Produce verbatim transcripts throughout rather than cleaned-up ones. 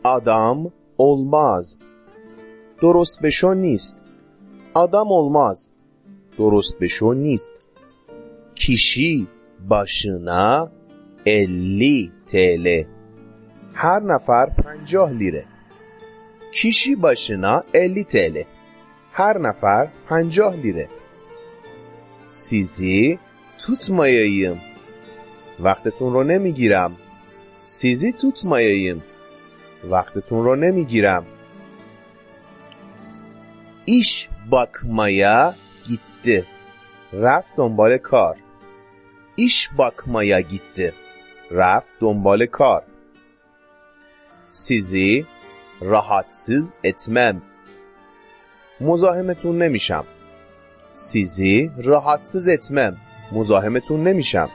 Adam olmaz. درست بشو نیست. Adam olmaz. درست بشو نیست. Kişi başına elli TL. Her نفر پنجاه لیره. Kişi başına elli TL. Her نفر پنجاه لیره. Sizi tutmayayım. وقتتون رو نمیگیرم. Sizi tutmayayım. وقتتون رو نمیگیرم. İş bakmaya gitti. رفت دنبال کار. İş bakmaya gitti. رفت دنبال کار. Sizi rahatsız etmem. مزاحمتون نمیشم. Sizi rahatsız etmem. مزاحمتون نمیشم.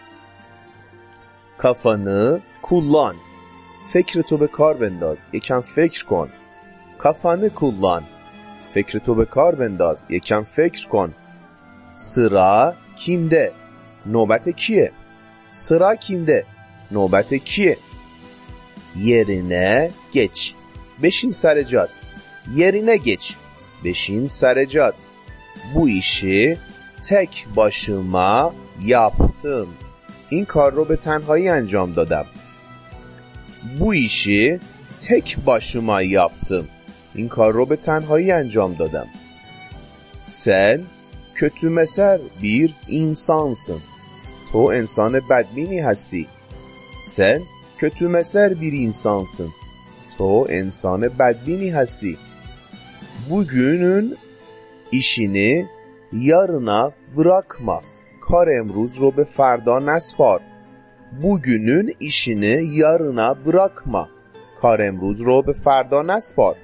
Kafanı kullan. فکرتو به کار بنداز. یکم فکر کن. Kafanı kullan. فکرتو به کار بنداز. یکم فکر کن. Sıra kimde? نوبت کیه؟ Sıra kimde? نوبت کیه؟ Yerine geç. بشین سر جات. Yerine geç. بشین سر جات. Bu işi tek başıma yaptım. این کار رو به تنهایی انجام دادم. Bu işi tek başıma yaptım. این کار رو به تنهایی انجام دادم. Sen kötümeser bir insansın. تو انسان بدبینی هستی. Sen kötümeser bir insansın. تو انسان بدبینی هستی. Bugünün işini yarına bırakma. کار امروز رو به فردا نسپار. Bugünün işini yarına bırakma. کار امروز رو به فردا نسپار.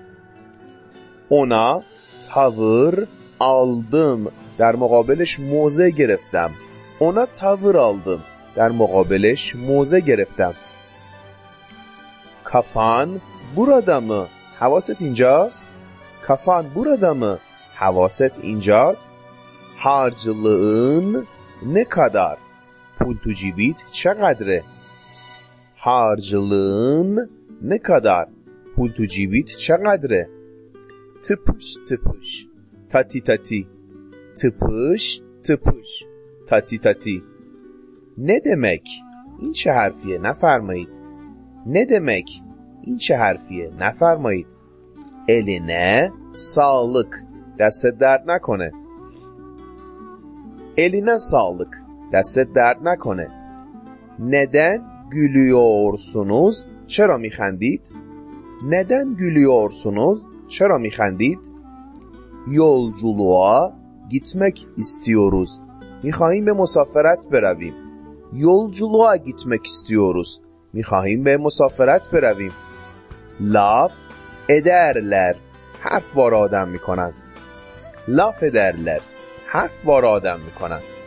Ona tavır aldım. در مقابلش موضع گرفتم. Ona tavır aldım. در مقابلش موضع گرفتم. Kafan burada mı? حواست اینجاست. Kafan burada mı? حواست اینجاست. Harcılığın ne kadar? Pul tu cibit çaqadre? Harcılığın ne kadar? Pul tu cibit çaqadre? Tıpış tıpış. Tati tati. Tıpış tıpış. Tati tati. Ne demek? این چه حرفیه؟ نفرمایید. Ne demek? این چه حرفیه؟ نفرمایید. Eline sağlık. دست درد نکنه. Eline sağlık. دست درد نکنه. Neden gülüyorsunuz? چرا میخندید؟ Neden gülüyorsunuz? چرا میخندید؟ Yolculuğa gitmek istiyoruz. میخواهیم به مسافرت برویم. Yolculuğa gitmek istiyoruz. میخواهیم به مسافرت برویم. Laf ederler. حرف وارد آدم میکنن. Laf ederler. حرف وارد آدم میکنن.